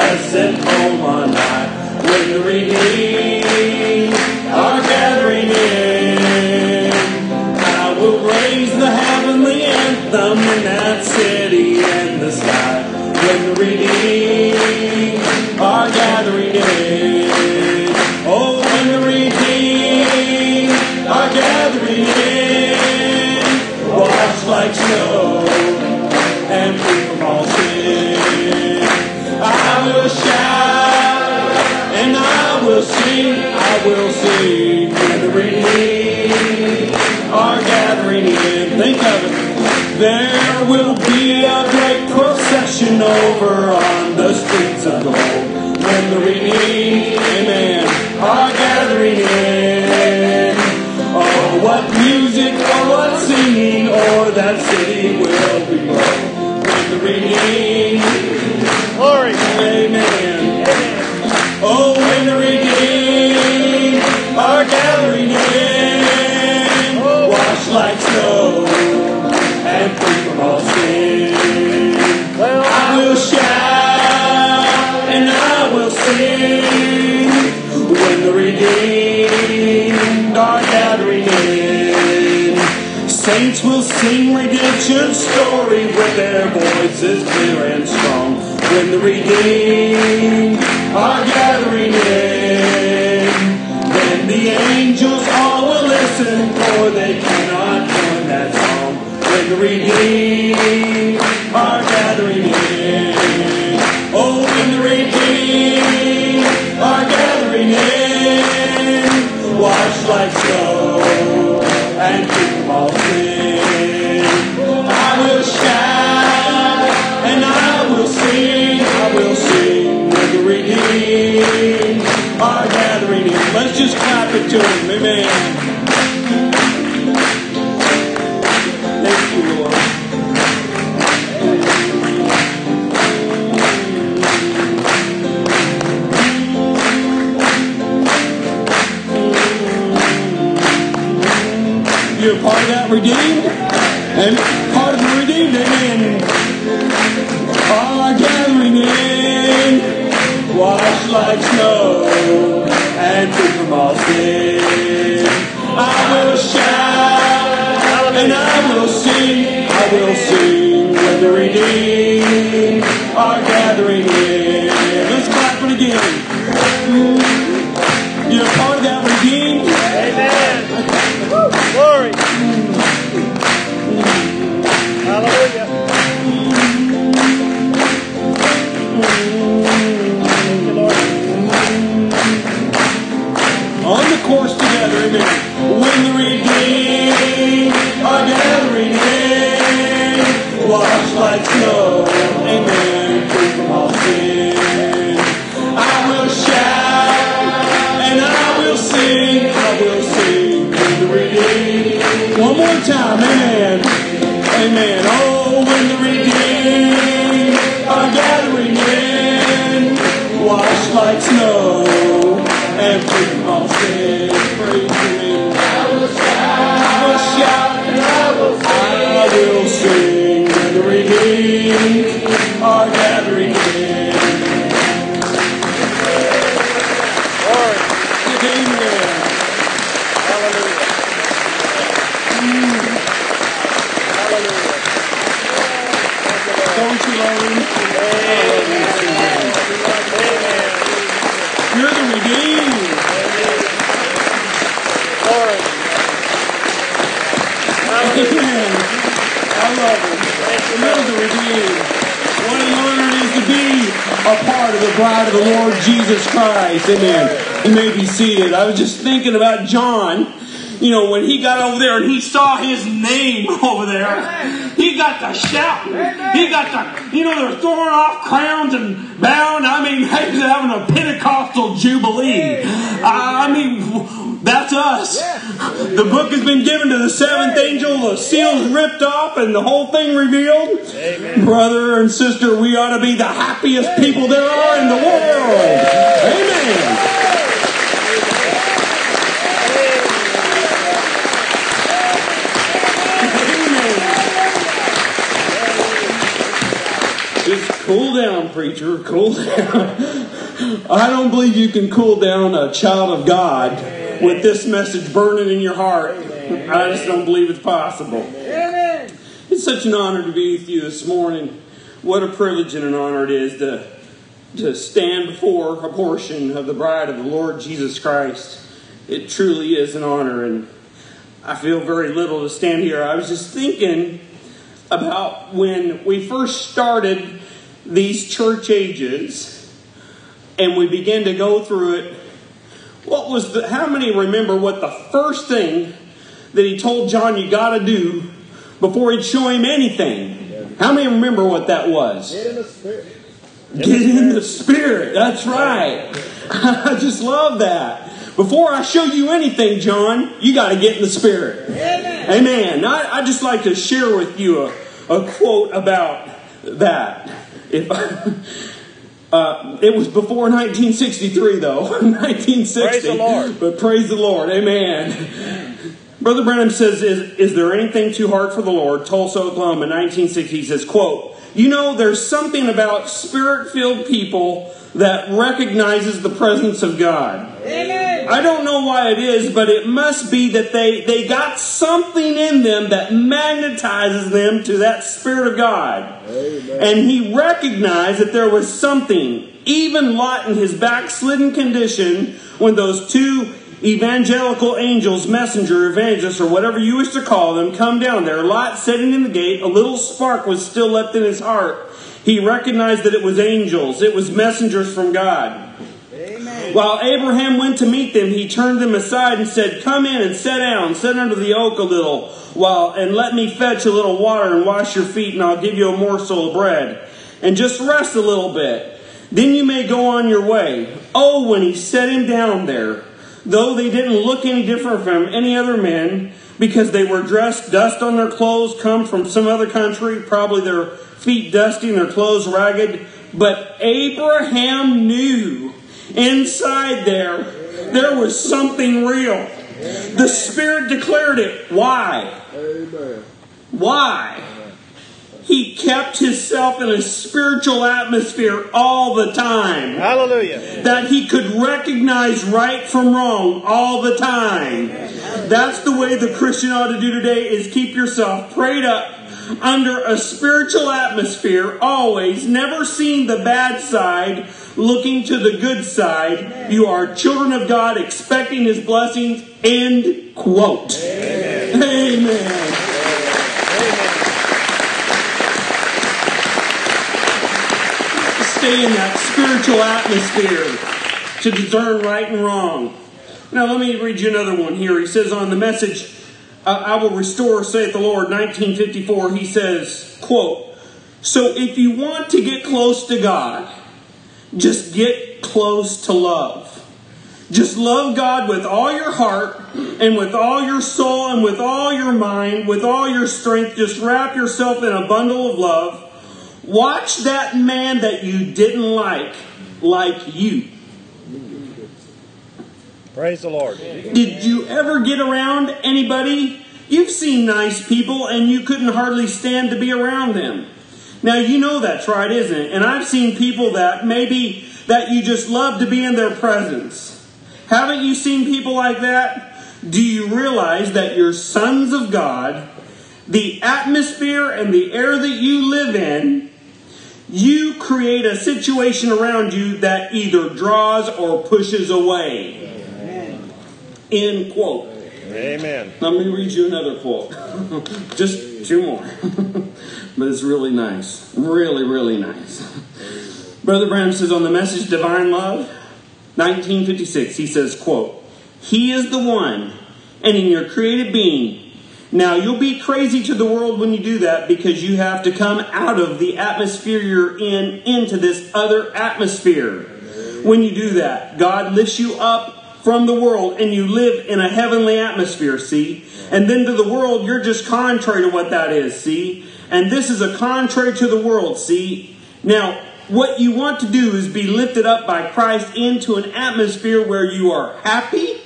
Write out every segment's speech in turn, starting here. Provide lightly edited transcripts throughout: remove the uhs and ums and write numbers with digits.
blessed home on high, when the redeemed are gathering in. I will raise the heavenly anthem in that city and the sky, when the redeemed are gathering in. Oh, when the redeemed are gathering in, washed like snow and free from all sin. I will shout and I will sing, when the redeemed are gathering in. Think of it. There will be a great procession over on the streets of gold, when the redeemed, amen, are gathering in. Oh, what music, or what singing, or that city will be glad, when the redeemed, glory, amen. Oh, when the redeemed are gathering in, washed like snow and free from all sin. I will shout and I will sing, when the redeemed are gathering in. Saints will sing redemption's story with their voices clear and strong, when the redeemed are gathering in. Then the angels all will listen, for they cannot join that song, when the redeemed are gathering in. Oh, when the redeemed are gathering in, washed like snow and free from all sin. I will shout and I will sing, when the redeemed are gathering in. Let's just clap it to him, amen. Thank you, Lord. You're a part of that redeemed, and part of the redeemed, amen, are gathering in, washed like snow and free from all sin. I will shout and I will sing, when the redeemed are gathering in. Let's clap it again. You're a part of that redeemed, amen. Glory. Hallelujah. Thank you, Lord. On the course together, amen. When the redeemed are gathering in, washed like snow, amen, free from all sin. I will shout and I will sing, when the redeemed. One more time, amen. Amen. Oh, when the redeemed are gathering in, washed like snow and free from all sin. Praise Him. I will shout, and I will sing, when the redeemed are gathering in. Glory. Amen. Hallelujah. Don't you love him? You're the redeemed. Lord. Amen. I love him. You're the redeemed. What an honor it is to be a part of the bride of the Lord Jesus Christ. Amen. You may be seated. I was just thinking about John. You know, when he got over there and he saw his name over there, he got to shouting. He got to, they're throwing off crowns and bowing. I mean, he was having a Pentecostal jubilee. That's us. The book has been given to the seventh angel, the seals ripped off, and the whole thing revealed. Amen. Brother and sister, we ought to be the happiest people there are in the world. Amen. Just Cool down, preacher. Cool down. I don't believe you can cool down a child of God with this message burning in your heart. I just don't believe it's possible. It's such an honor to be with you this morning. What a privilege and an honor it is to stand before a portion of the bride of the Lord Jesus Christ. It truly is an honor, and I feel very little to stand here. I was just thinking about when we first started these church ages and we began to go through it. How many remember what the first thing that he told John you got to do before he'd show him anything? How many remember what that was? Get in the Spirit. Get in the Spirit. That's right. I just love that. Before I show you anything, John, you got to get in the Spirit. Amen. Amen. I just like to share with you a quote about that. It was before 1963, though. 1960. Praise the Lord. But praise the Lord. Amen. Brother Branham says, is there anything too hard for the Lord? Tulsa, Oklahoma, 1960. He says, quote, you know, there's something about Spirit-filled people that recognizes the presence of God. Amen. I don't know why it is, but it must be that they got something in them that magnetizes them to that Spirit of God. Amen. And he recognized that there was something, even Lot in his backslidden condition, when those two evangelical angels, messenger, evangelists, or whatever you wish to call them, come down there. Lot sitting in the gate, a little spark was still left in his heart. He recognized that it was angels. It was messengers from God. Amen. While Abraham went to meet them, he turned them aside and said, come in and sit down, sit under the oak a little while, and let me fetch a little water and wash your feet, and I'll give you a morsel of bread. And just rest a little bit. Then you may go on your way. Oh, when he set him down there, though they didn't look any different from any other men, because they were dressed, dust on their clothes, come from some other country, probably their feet dusty and their clothes ragged. But Abraham knew inside there was something real. The Spirit declared it. Why? Amen. Why? He kept himself in a spiritual atmosphere all the time. Hallelujah. That he could recognize right from wrong all the time. That's the way the Christian ought to do today, is keep yourself prayed up under a spiritual atmosphere, always, never seeing the bad side, looking to the good side. You are children of God, expecting His blessings. End quote. Amen. Amen. Stay in that spiritual atmosphere to discern right and wrong. Now let me read you another one here. He says on the message, I will restore, saith the Lord, 1954, he says, quote, so if you want to get close to God, just get close to love. Just love God with all your heart and with all your soul and with all your mind, with all your strength. Just wrap yourself in a bundle of love. Watch that man that you didn't like you. Praise the Lord. Did you ever get around anybody? You've seen nice people and you couldn't hardly stand to be around them. Now you know that's right, isn't it? And I've seen people that maybe that you just love to be in their presence. Haven't you seen people like that? Do you realize that you're sons of God? The atmosphere and the air that you live in, you create a situation around you that either draws or pushes away. Amen. End quote. Amen. Let me read you another quote. Just two more. But it's really nice. Really, really nice. Brother Branham says on the message Divine Love, 1956, he says, quote, He is the one, and in your created being. Now, you'll be crazy to the world when you do that, because you have to come out of the atmosphere you're in into this other atmosphere. When you do that, God lifts you up from the world and you live in a heavenly atmosphere, see? And then to the world, you're just contrary to what that is, see? And this is a contrary to the world, see? Now, what you want to do is be lifted up by Christ into an atmosphere where you are happy,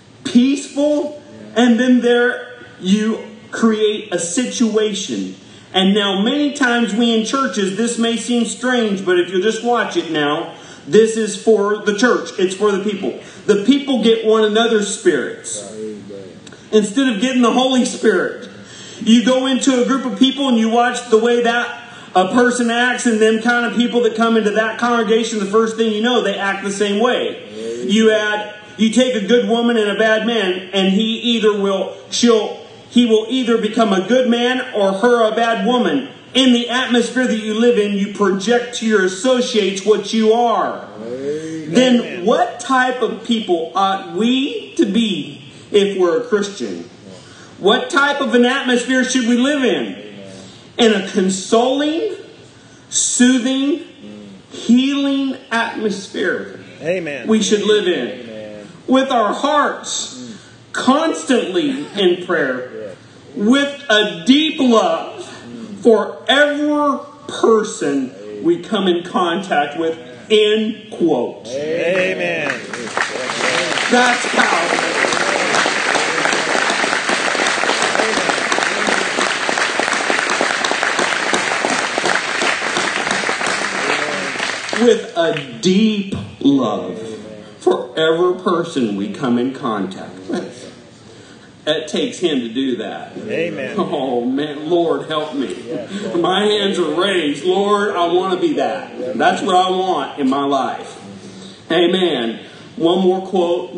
peaceful, and then there you create a situation. And now many times we in churches, this may seem strange, but if you just watch it now, this is for the church. It's for the people. The people get one another's spirits instead of getting the Holy Spirit. You go into a group of people and you watch the way that a person acts, and them kind of people that come into that congregation, the first thing you know, they act the same way. You take a good woman and a bad man, and he will either become a good man or her a bad woman. In the atmosphere that you live in, you project to your associates what you are. Amen. Then what type of people ought we to be if we're a Christian? What type of an atmosphere should we live in? In a consoling, soothing, healing atmosphere. Amen. We should live in. Amen. With our hearts constantly in prayer. With a deep love for every person we come in contact with. End quote. Amen. That's powerful. With a deep love for every person we come in contact with. It takes Him to do that. Amen. Oh man, Lord help me. My hands are raised. Lord, I want to be that. That's what I want in my life. Amen. One more quote.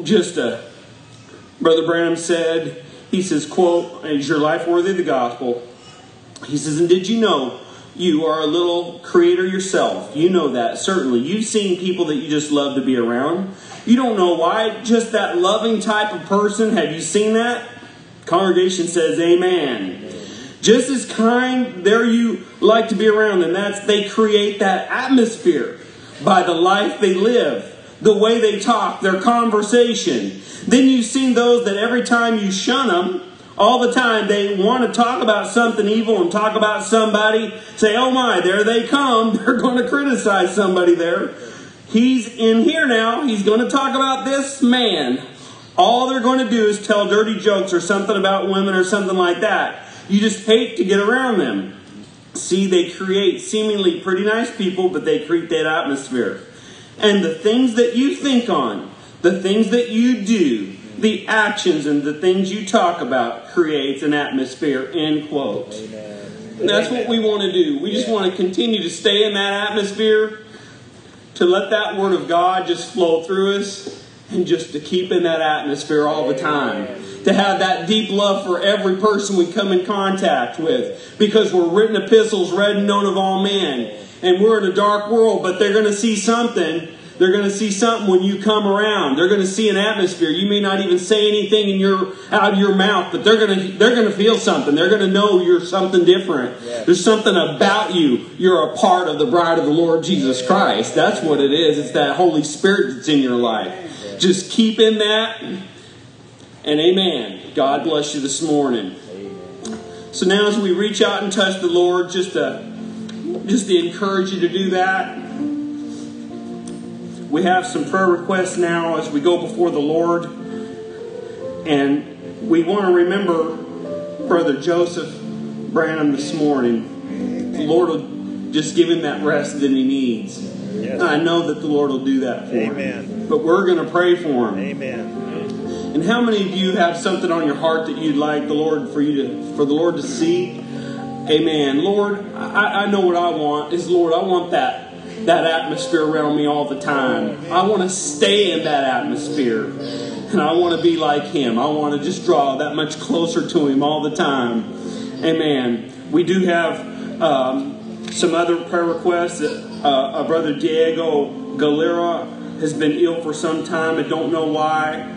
Brother Branham said, he says, quote, "Is your life worthy of the gospel?" He says, "And did you know you are a little creator yourself? You know that, certainly. You've seen people that you just love to be around. You don't know why. Just that loving type of person. Have you seen that?" Congregation says, amen. Just as kind, there you like to be around. And they create that atmosphere by the life they live, the way they talk, their conversation. Then you've seen those that every time you shun them, all the time they want to talk about something evil and talk about somebody. Say, oh my, there they come. They're going to criticize somebody there. He's in here now. He's going to talk about this man. All they're going to do is tell dirty jokes or something about women or something like that. You just hate to get around them. See, they create seemingly pretty nice people, but they create that atmosphere. And the things that you think on, the things that you do, the actions and the things you talk about creates an atmosphere, end quote. And that's what we want to do. We just want to continue to stay in that atmosphere, to let that Word of God just flow through us, and just to keep in that atmosphere all the time. To have that deep love for every person we come in contact with. Because we're written epistles, read and known of all men. And we're in a dark world, but they're going to see something. They're going to see something when you come around. They're going to see an atmosphere. You may not even say anything out of your mouth, but they're going to feel something. They're going to know you're something different. Yeah. There's something about you. You're a part of the bride of the Lord Jesus Christ. That's what it is. It's that Holy Spirit that's in your life. Just keep in that. And amen. God bless you this morning. So now as we reach out and touch the Lord, just to encourage you to do that. We have some prayer requests now as we go before the Lord. And we want to remember Brother Joseph Branham this morning. The Lord will just give him that rest that he needs. Yes. I know that the Lord will do that for him. But we're going to pray for him. Amen. And how many of you have something on your heart that you'd like the Lord for the Lord to see? Amen. Lord, I know what I want is, Lord, I want that atmosphere around me all the time. I want to stay in that atmosphere. And I want to be like Him. I want to just draw that much closer to Him all the time. Amen. We do have some other prayer requests. Brother Diego Galera has been ill for some time. I don't know why.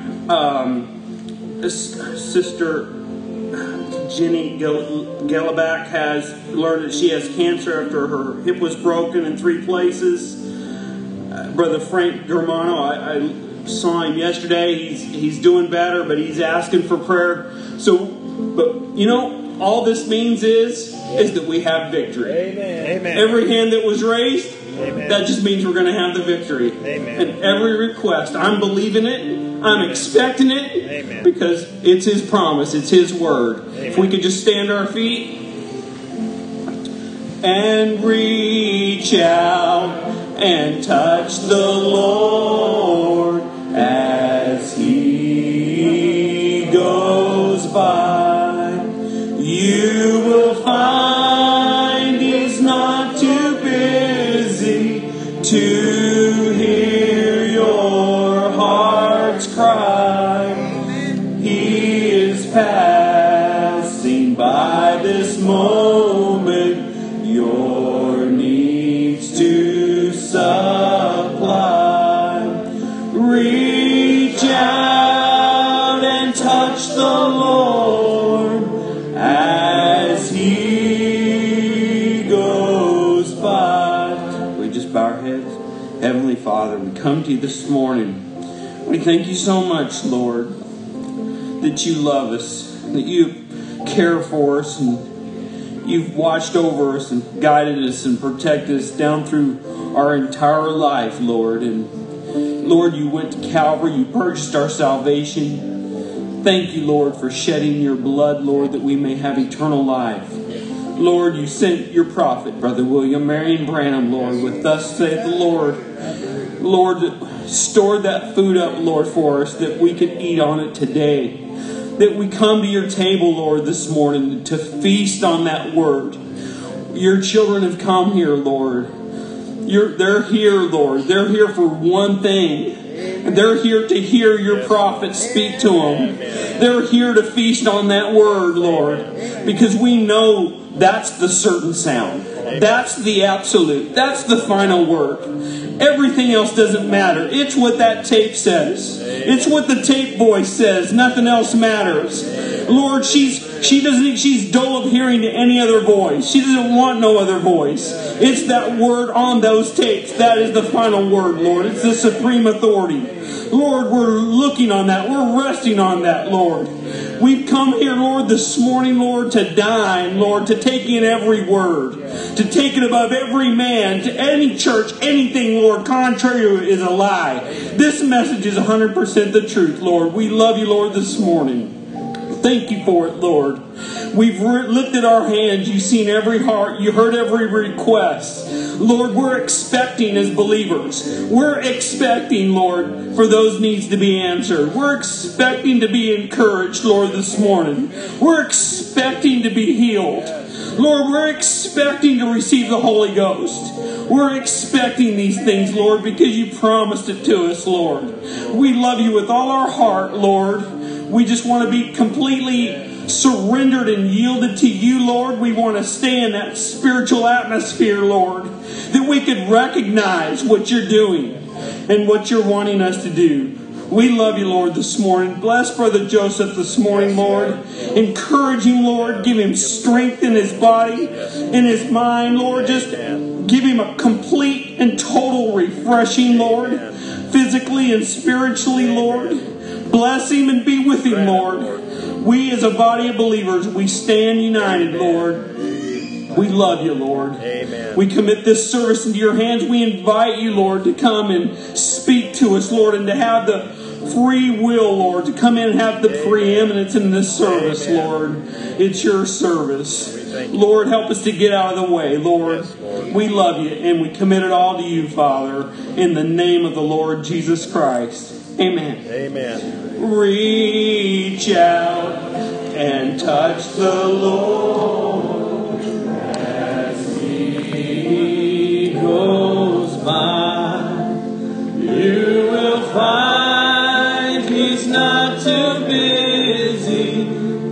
Sister Jenny Gelabach has learned that she has cancer after her hip was broken in 3 places. Brother Frank Germano, I saw him yesterday. He's doing better, but he's asking for prayer. But you know, all this means is that we have victory. Amen. Every hand that was raised, amen, that just means we're going to have the victory. Amen. And every request, I'm believing it. I'm expecting it. Amen. Because it's His promise. It's His word. Amen. If we could just stand our feet. and reach out and touch the Lord as He goes by. You will find He's not too busy to hear your heart's cry. He is passing by this moment, your needs to supply. Reach out and touch the Lord as He goes by. We just bow our heads. Heavenly Father, we come to You this morning. We thank You so much, Lord, that You love us, that You care for us, and You've watched over us and guided us and protected us down through our entire life, Lord. And Lord, You went to Calvary. You purchased our salvation. Thank You, Lord, for shedding Your blood, Lord, that we may have eternal life. Lord, You sent Your prophet, Brother William Marion Branham, Lord, with thus saith the Lord. Lord, stored that food up, Lord, for us that we can eat on it today. That we come to Your table, Lord, this morning to feast on that word. Your children have come here, Lord. They're here, Lord. They're here for one thing. And they're here to hear Your prophet speak to them. They're here to feast on that word, Lord. Because we know that's the certain sound. That's the absolute. That's the final word. Everything else doesn't matter. It's what that tape says. It's what the tape voice says. Nothing else matters. Lord, she's dull of hearing to any other voice. She doesn't want no other voice. It's that word on those tapes. That is the final word, Lord. It's the supreme authority. Lord, we're looking on that. We're resting on that, Lord. We've come here, Lord, this morning, Lord, to dine, Lord, to take in every word, to take it above every man, to any church, anything, Lord, contrary to it is a lie. This message is 100% the truth, Lord. We love You, Lord, this morning. Thank You for it, Lord. We've lifted our hands. You've seen every heart. You heard every request. Lord, we're expecting as believers. We're expecting, Lord, for those needs to be answered. We're expecting to be encouraged, Lord, this morning. We're expecting to be healed. Lord, we're expecting to receive the Holy Ghost. We're expecting these things, Lord, because You promised it to us, Lord. We love You with all our heart, Lord. We just want to be completely surrendered and yielded to You, Lord. We want to stay in that spiritual atmosphere, Lord, that we could recognize what You're doing and what You're wanting us to do. We love You, Lord, this morning. Bless Brother Joseph this morning, Lord. Encourage him, Lord. Give him strength in his body, in his mind, Lord. Just give him a complete and total refreshing, Lord, physically and spiritually, Lord. Bless him and be with him, Lord. We as a body of believers, we stand united, Lord. We love You, Lord. Amen. We commit this service into Your hands. We invite You, Lord, to come and speak to us, Lord, and to have the free will, Lord, to come in and have the preeminence in this service, Lord. It's Your service. Lord, help us to get out of the way, Lord. We love You, and we commit it all to You, Father, in the name of the Lord Jesus Christ. Amen. Amen. Reach out and touch the Lord as He goes by. You will find He's not too busy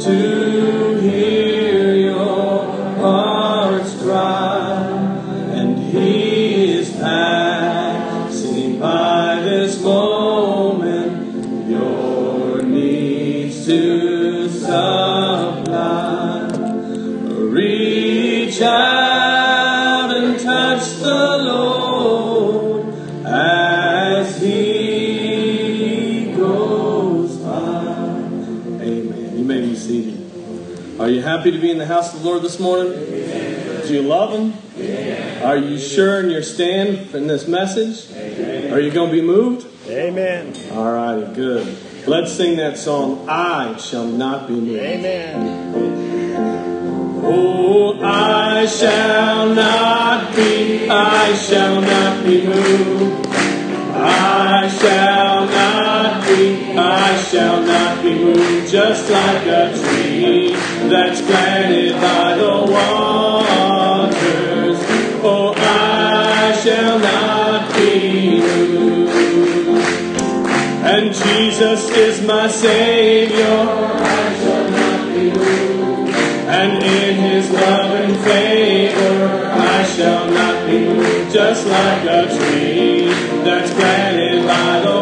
to hear your heart's cry, and He is passing by this moment, your needs to supply. Reach out and touch the Lord as He goes by. Amen. You may be seated. Are you happy to be in the house of the Lord this morning? Amen. Do you love Him? Amen. Are you sure in your stand in this message? Amen. Are you going to be moved? Amen. All righty, good. Let's sing that song, I Shall Not Be Moved. Amen. Oh, I shall not be moved. I shall not be moved, just like a tree that's planted by the waters. Oh, I shall not be moved. And Jesus is my Savior. I shall not be moved. And in His love and favor, I shall not be moved, just like a tree that's planted by the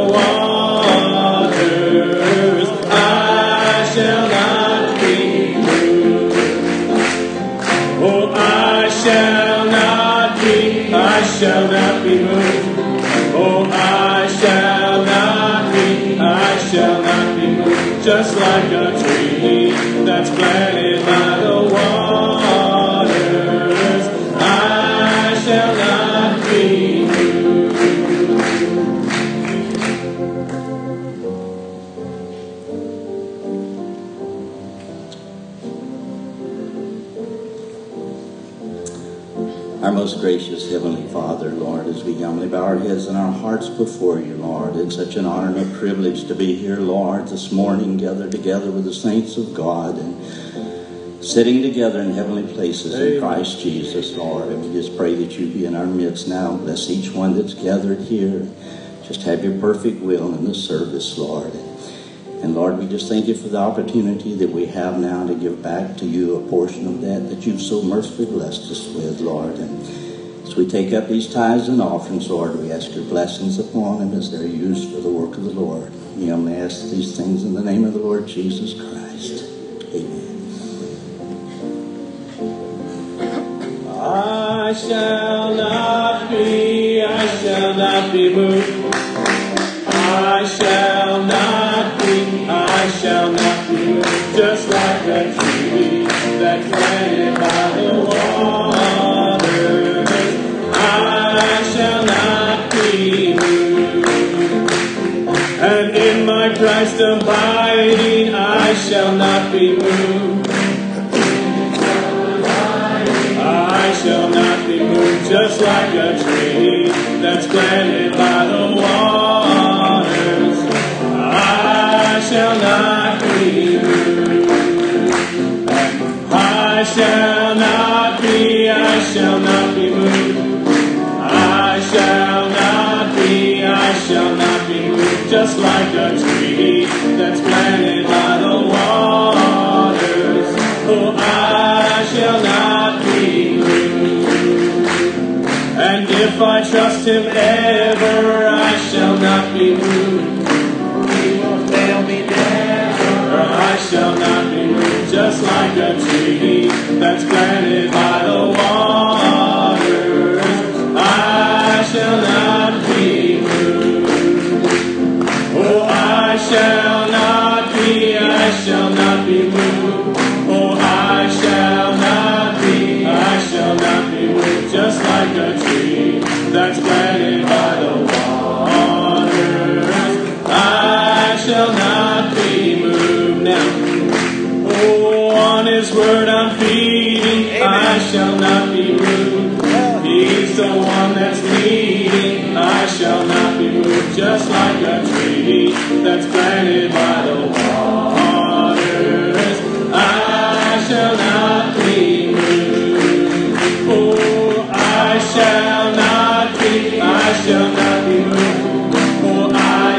waters. I shall not be moved. Oh, I shall not be moved. Oh, I shall not be moved, just like a tree that's planted by the waters. I shall not be moved. Our most gracious Heavenly Father, Lord, as we humbly bow our heads and our hearts before you, Lord, it's such an honor and a privilege to be here, Lord, this morning, gathered together with the saints of God and sitting together in heavenly places in Christ Jesus, Lord. And we just pray that you be in our midst now. Bless each one that's gathered here. Just have your perfect will in the service, Lord. And Lord, we just thank you for the opportunity that we have now to give back to you a portion of that you've so mercifully blessed us with, Lord. And as we take up these tithes and offerings, Lord, we ask your blessings upon them as they're used for the work of the Lord. We only ask these things in the name of the Lord Jesus Christ. Amen. I shall not be moved. I shall not be moved, just like a tree that's planted by the waters. I shall not be moved. And in my Christ abiding, I shall not be moved. I shall not be moved, just like a tree that's planted by the waters. I shall not be moved. I shall not be moved. I shall not be moved, just like a tree that's planted by the waters. Oh, I shall not be moved. And if I trust Him ever, I shall not be moved. He will fail me never. I shall not be moved, just like a tree that's planted by the waters. I shall not be moved. Oh, I shall not be moved. Oh, I shall not be moved, just like a tree that's planted by the waters. I shall not be moved. Now, oh, on His word I'm feeding. Amen. I shall not be moved. He's the one that's leading. I shall not be moved, just like a tree that's planted by the waters. I shall not be moved. Oh, I shall not be moved. Oh, I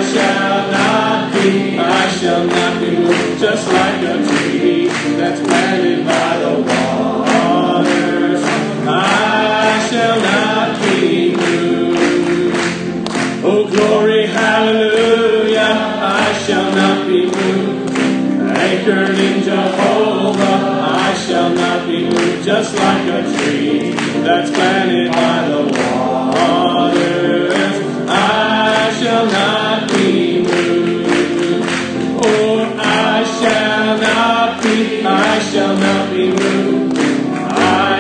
shall not be moved, just like a tree that's planted by the waters. I shall not be moved. Oh, glory, hallelujah, I shall not be moved. Anchored in Jehovah, I shall not be moved, just like a tree that's planted by the waters. I shall not be moved. Oh, I shall not be moved. I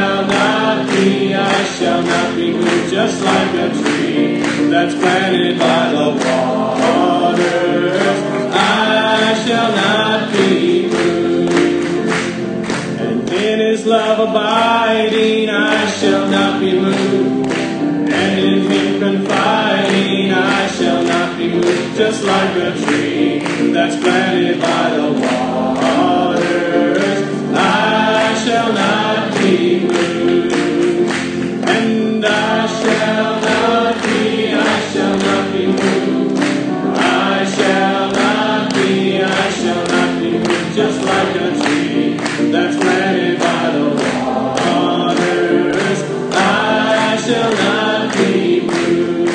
shall not be moved, just like a tree that's planted by the waters. I shall not be moved. And in His abiding, I shall not be moved. And in Him confiding, I shall not be moved. Just like a tree that's planted by the waters, I shall not be moved. And I shall not be moved. I shall not be moved. Just like a tree that's planted by the waters, I shall not be moved.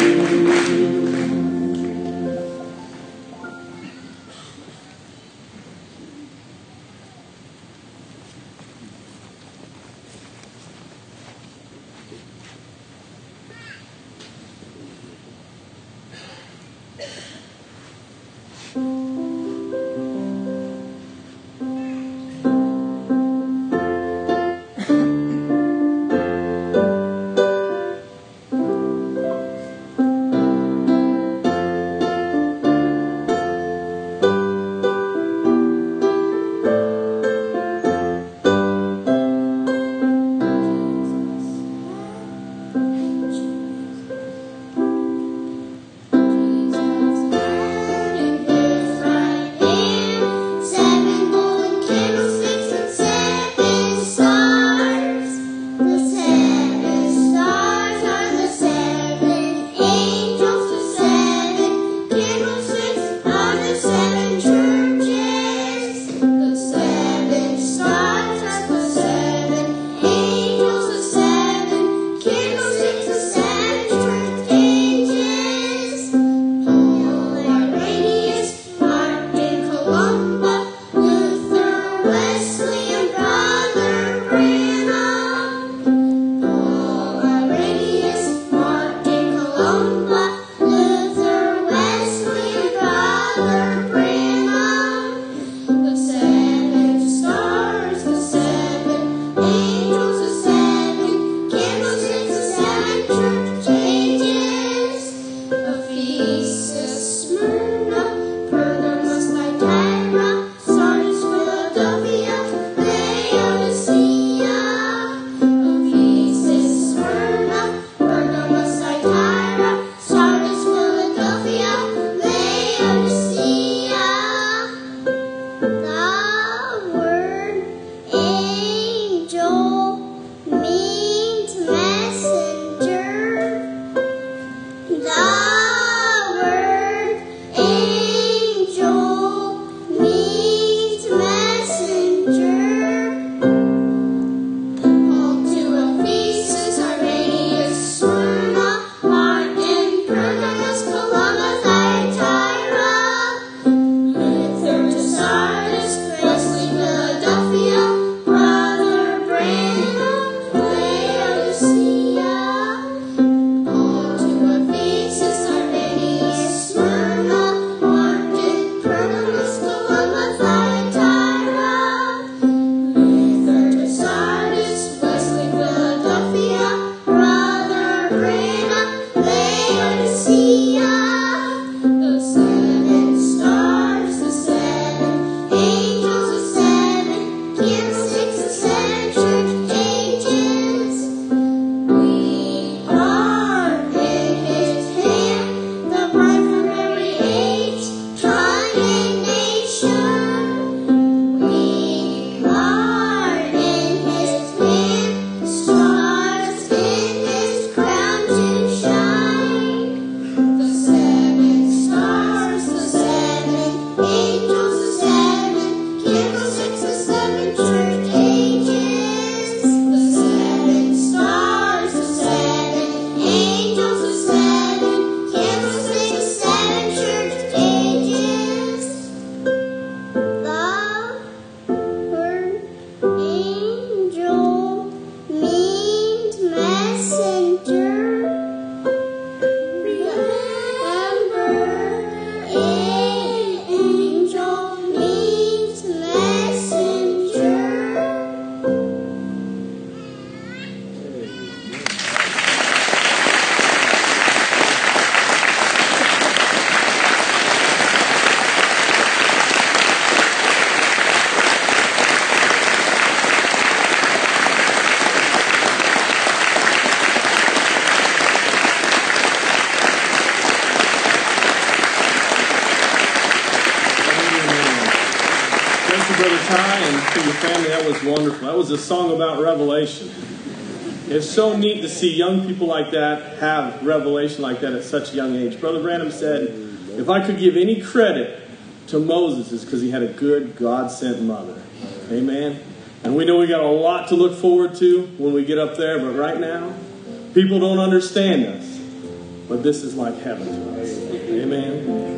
Brother Ty, and to your family. That was wonderful. That was a song about revelation. It's so neat to see young people like that have revelation like that at such a young age. Brother Branham said, if I could give any credit to Moses, it's because he had a good God-sent mother. Amen. And we know we got a lot to look forward to when we get up there, but right now, people don't understand us. But this is like heaven to us. Amen.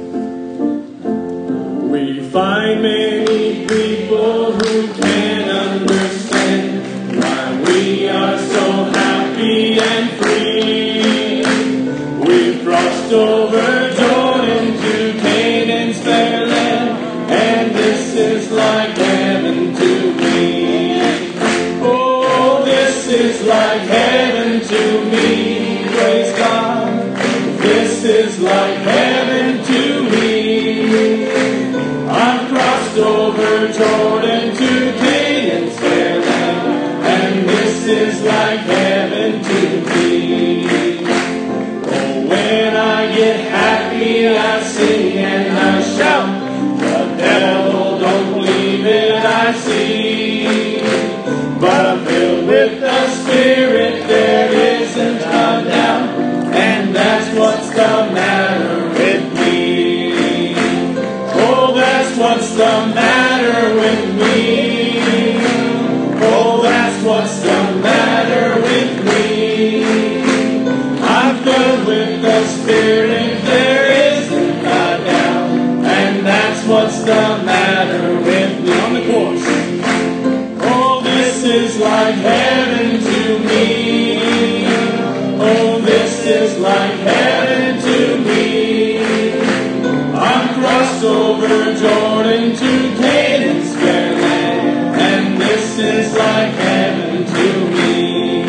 We find many people who can't understand why we are so happy and free. We've crossed over Jordan to Canaan's fair land, and this is like heaven to me. Oh, this is like heaven to me. Praise God. This is like heaven to me. I've crossed over Jordan to Canaan's fair land, and this is like heaven to me. Oh, when I get happy, I sing and I shout. The devil don't believe it, I see. But I'm filled with the Spirit, there isn't a doubt, and that's what's the matter with me. Oh, that's what's the matter with me. Oh, that's what's the matter with me. I'm filled with the Spirit, there isn't a doubt, and that's what's the matter with me. On the course. Oh, this is like heaven to me. Oh, this is like heaven to me. I'm crossed over Jordan to Canaan's fair land, and this is like heaven to me.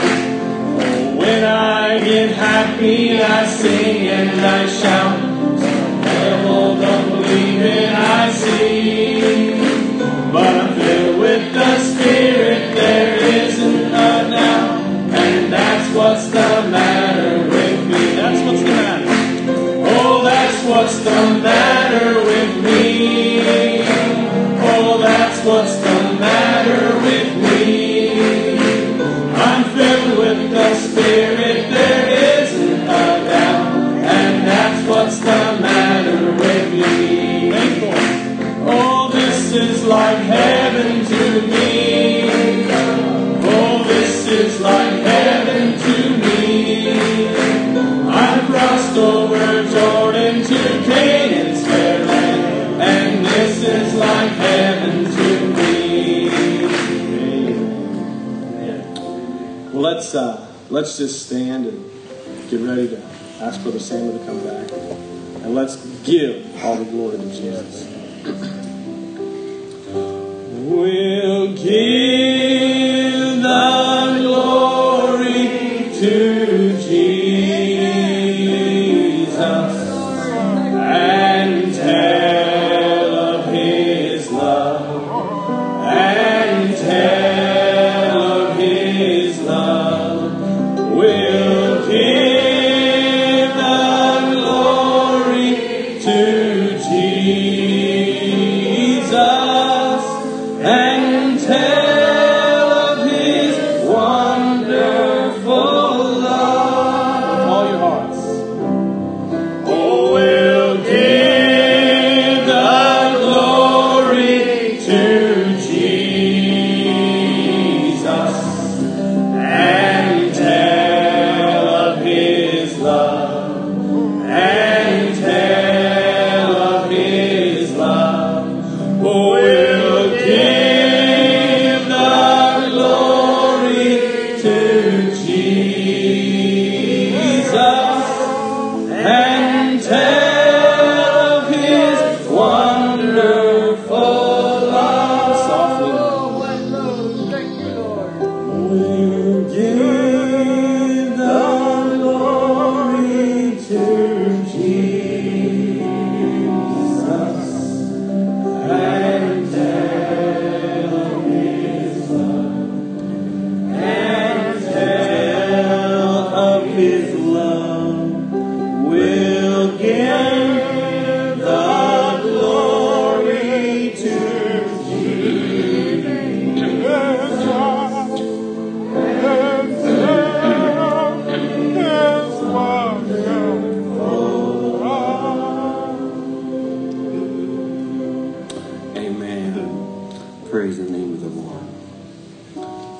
Oh, when I get happy, I sing and I shout. Some devil don't believe it, I see. But I'm filled with the Spirit, there isn't a doubt, and that's what's the matter with me. That's what's the matter. Oh, that's what's the matter with me. Oh, that's what's the matter with me. I'm filled with the Spirit, there isn't a doubt, and that's what's the matter with me. Oh, this is like heaven to me. Oh, this is like heaven to me. I've crossed over Jordan to Canaan's fair land, and this is like heaven to me. Well, let's just stand and get ready to ask Brother Samuel to come back, and let's give all the glory to Jesus. We'll give the glory to Jesus and tell of His love, and tell of His love. We'll give the glory to Jesus and tell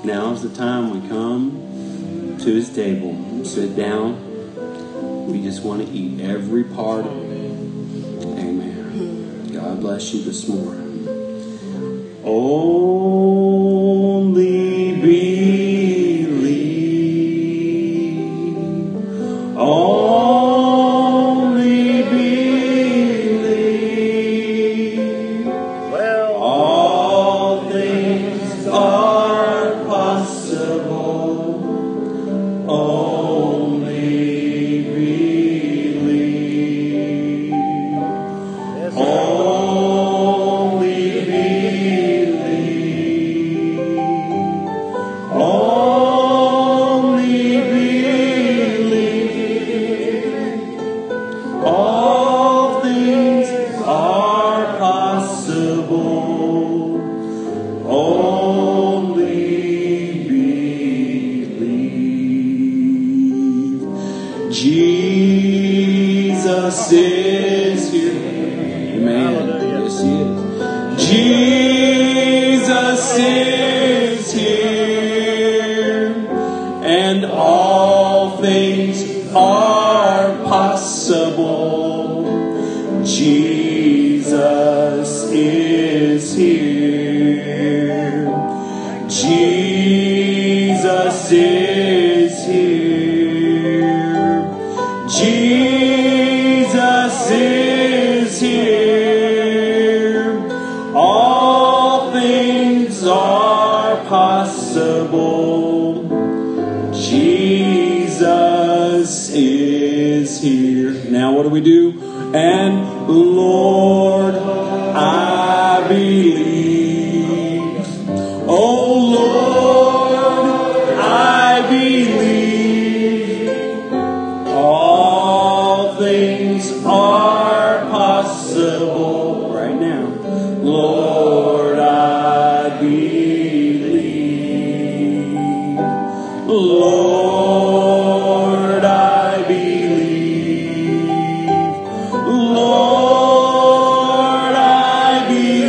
Now's the time we come to His table, sit down. We just want to eat every part of it. Amen. God bless you this morning. Only believe. Only believe. Well, All things are possible. Only believe. yes, Only believe. Only believe. All things are possible. Only believe. Jesus is here. Amen. Yes, He is. Jesus is here, and all things are possible. Jesus is here. Jesus is here. Jesus is here. All things are possible. Jesus is here. Now what do we do? And Lord, I believe. Oh Lord, I believe. All things are possible right now. Lord, I believe. Lord, I believe. Lord, I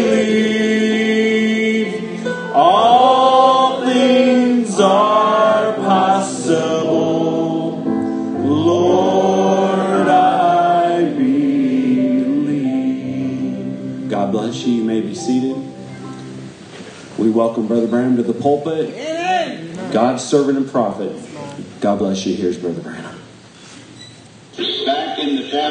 believe. All things are possible. Lord, I believe. God bless you. You may be seated. We welcome Brother Branham to the pulpit. God's servant and prophet. God bless you. Here's Brother Branham.